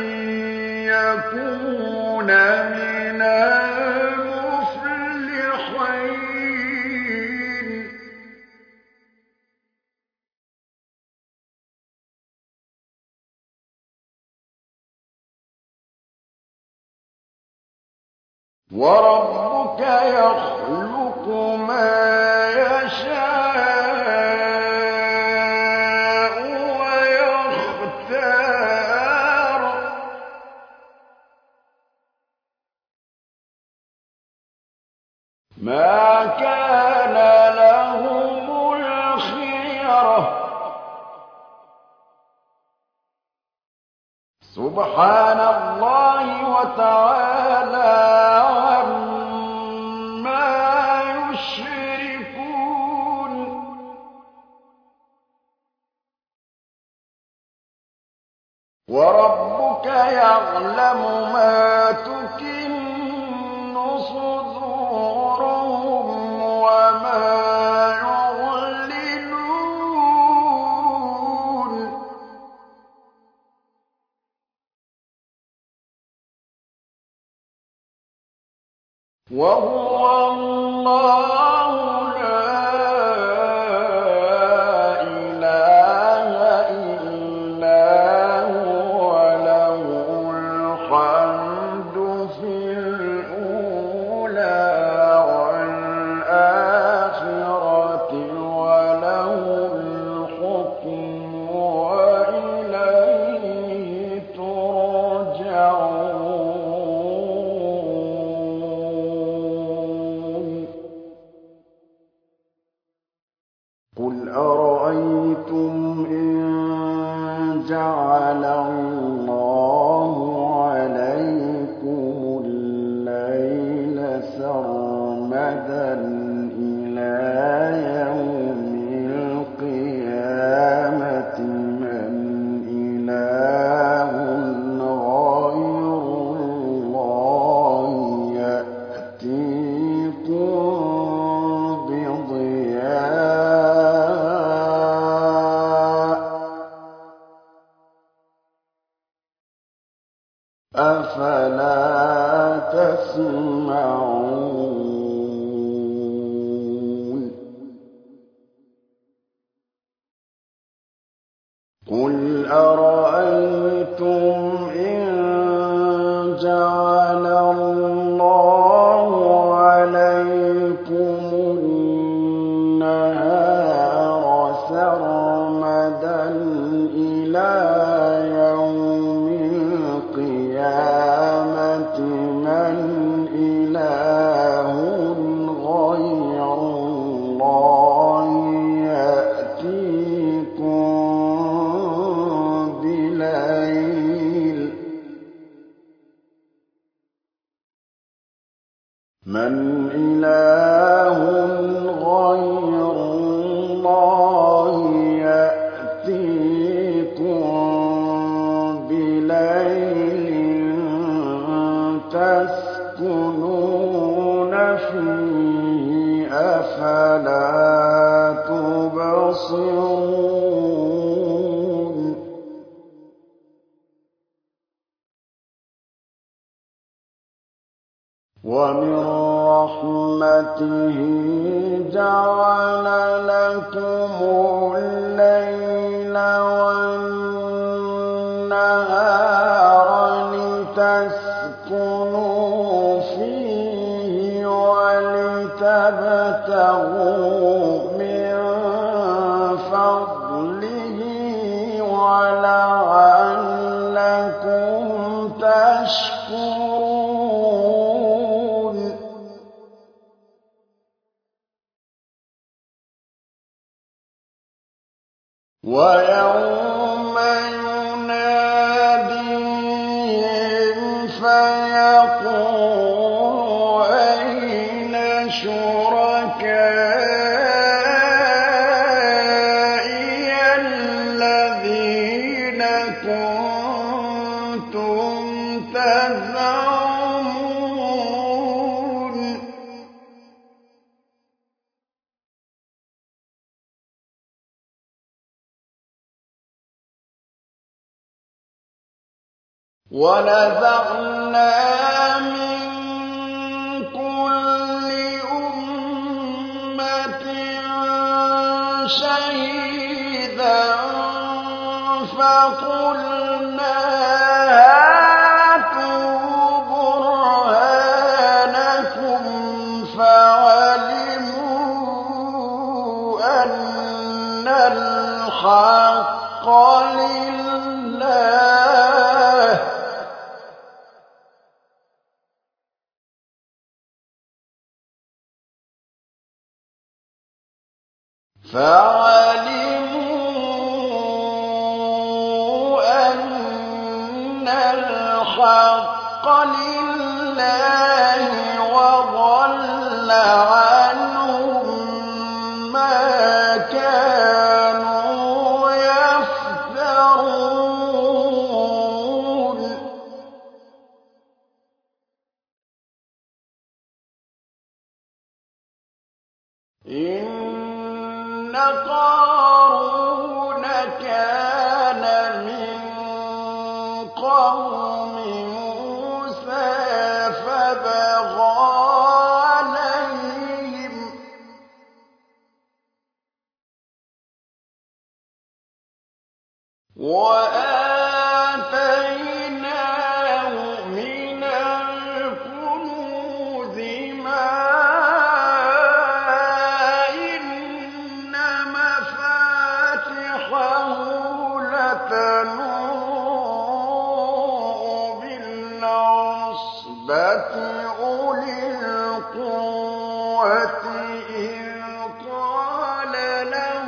يكون من المفلحين وربك يخلق ما يشاء ويختار ما كان لهم الخيرة سبحان الله وتعالى عما يشركون وربك يعلم ما تكن صدورهم وما يعلنون وهو الله لا إله إلا هو له الحمد في الأولى والآخرة وله الحكم وإليه ترجعون قل أرأيتم إن جعل الله عليكم الليل سرمدا إلى يوم القيامة من إله غير الله يأتيكم بضياء أفلا تسمعون قل أرأيتم إن جعل الله عليكم النهار سرمدا إلى يوم القيامة من إله غير الله يأتيكم بليل من إله غير الله يأتيكم بليل تسكنون فيه أفلا تبصرون حكمته جعل لكم الليل والنهار لتسكنوا فيه ولتبتغوا من فضله ولعلكم تشكرون ويوم يناديهم فيقول أين شركائي الذين كنتم تزعمون ونزعنا من كل أمة شهيدا فقلنا هاتوا برهانكم فعلموا أن الحق لله فعلموا أن الحق لله وضل عنهم ما كانوا يفترون إن قارون كان من قوم موسى فبغى عليهم وآتيناه من الكنوز ما إن مفاتحه لتنوء بالعصبة أولي القوة إذ قال له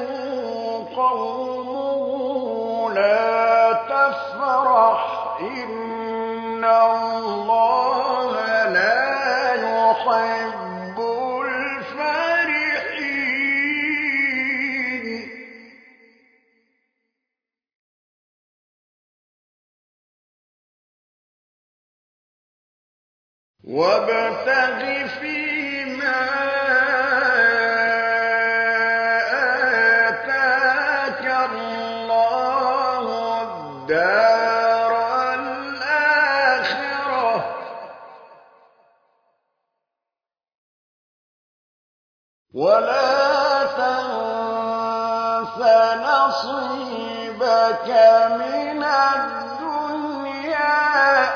قومه لا تفرح إن الله لا يحب الفرحين وابتغ فيما آتاك الله الدار الآخرة ولا تنس نصيبك من الدنيا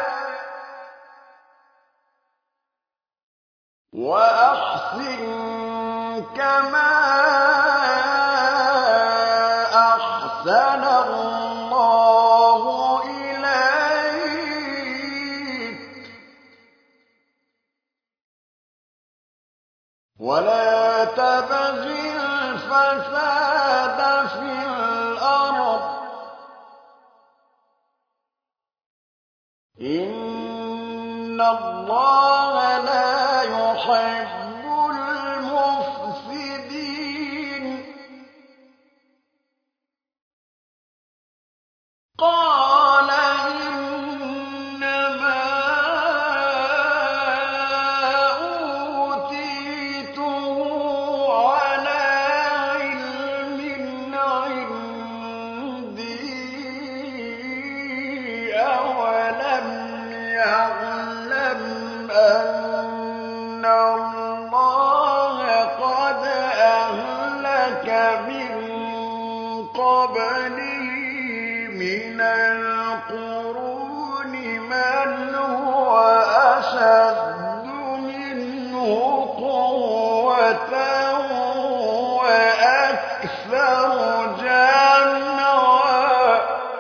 وأحسن كما أحسن الله إليك ولا تبغ الفساد في الأرض إن الله لا يحب المفسدين قال إنما أوتيته على علم عندي أولم يعلم أن الله وأكثر جمعا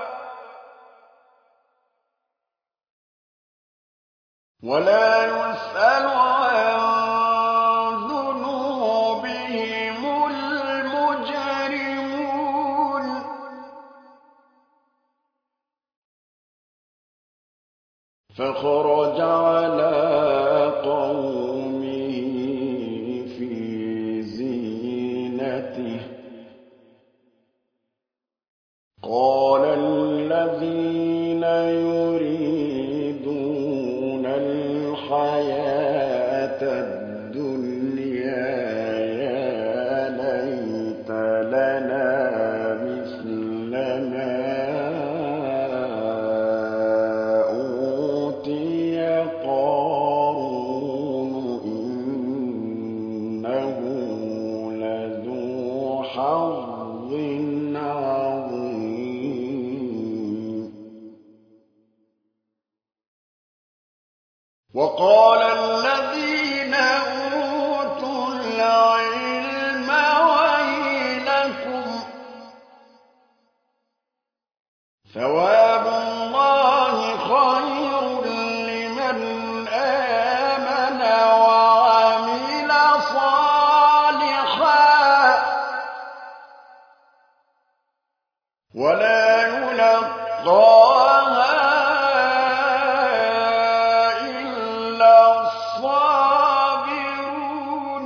ولا يسأل عن ذنوبهم المجرمون فخرج على قومه في زينته قال الذين يريدون الحياة الدنيا يا ليت لنا مثل ما أوتي قارون إنه لذو حظ عظيم وقال الذين أوتوا العلم ويلكم ثواب الله خير لمن آمن وعمل صالحا ولا يلقاها إلا الصابرون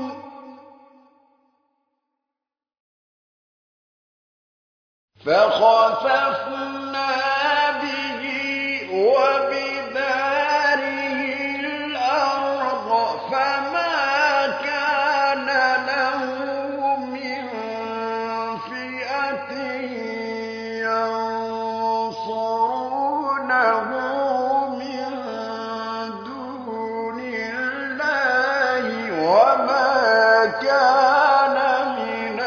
فخسفنا به وبداره الأرض فما كان له من فئة ينصرونه من دون الله وما كان من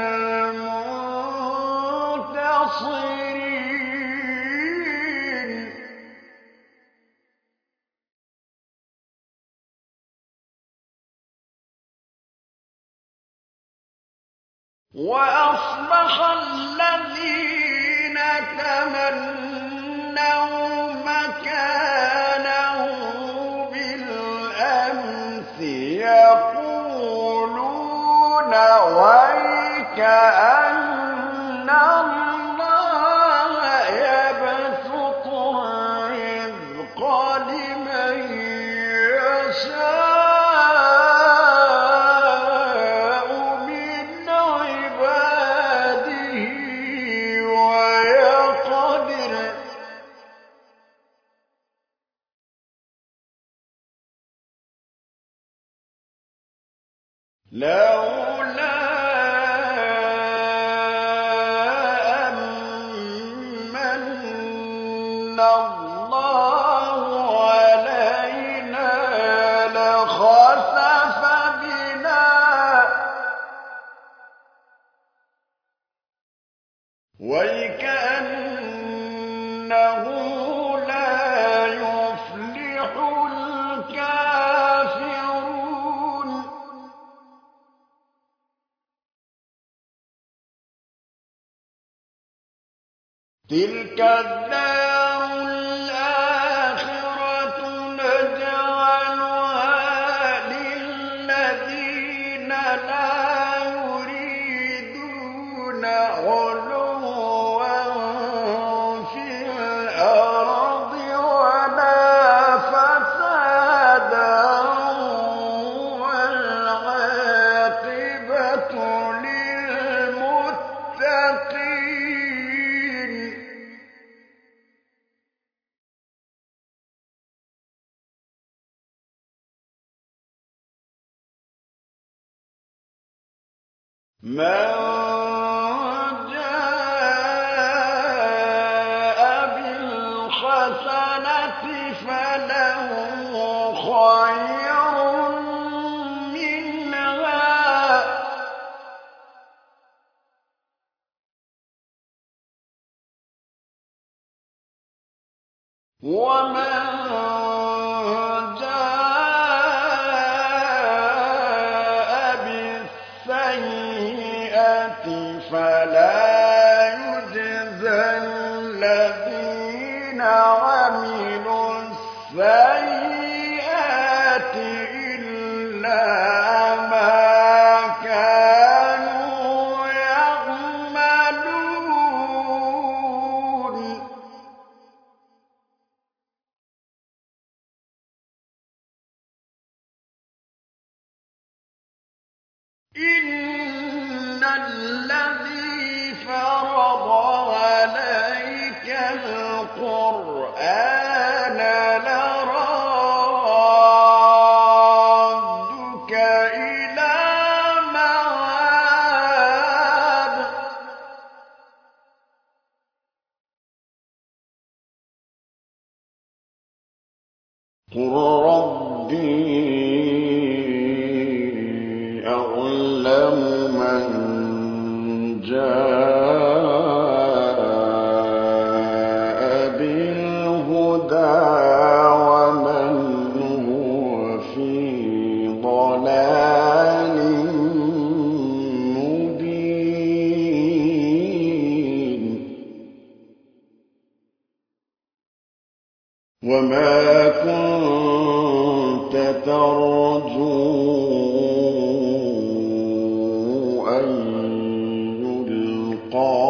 المنتصرين وأصبح الذين تمنوا مكانه بالأمس يقولون ويكأن الله يبسط الرزق لمن يشاء من عباده ويقدر لولا أمن الله علينا لخسف بنا ويكأنه لا يفلح الكافرون تلك الدار الآخرة نجعلها للذين لا يريدون علوا في الأرض ولا فسادا والعاقبة للمتقين من جاء بالحسنة فله خير منها ومن جاء فلا يجزى الذين عملوا السيئات إلا ما كانوا يعملون إن الذي فرض عليك القرآن لرادك إلى معاد قل ربي أعلم من جاء بالهدى ومن هو في ضلال مبين وما كنت ترجو أن يلقى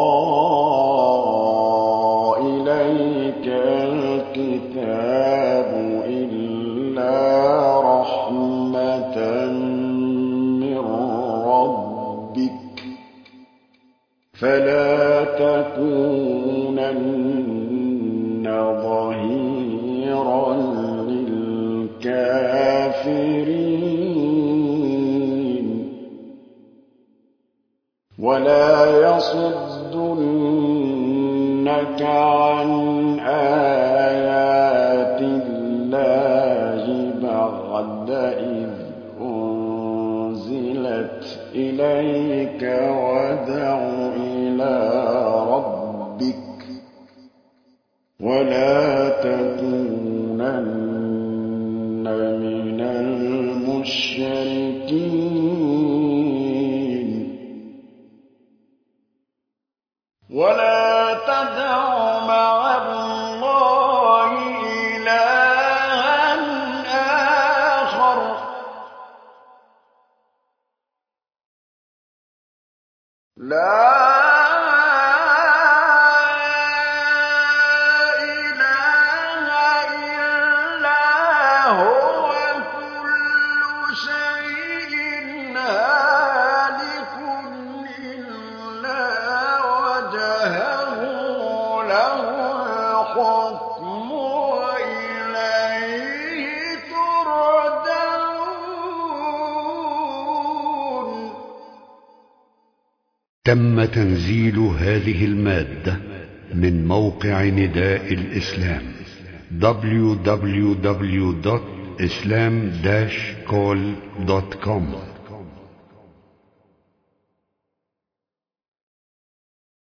إليك الكتاب إلا رحمة من ربك فلا تكونن ظهيرا للكافرين ولا يصدنك عن آيات الله بعد إذ أنزلت إليك ودع إلى ربك ولا تكونن من المشركين ولا تدع مع الله إلها آخر لا إله إلا هو كل شيء هالك إلا وجهه له الحكم وإليه ترجعون. تم تنزيل هذه المادة من موقع نداء الإسلام www.islam-call.com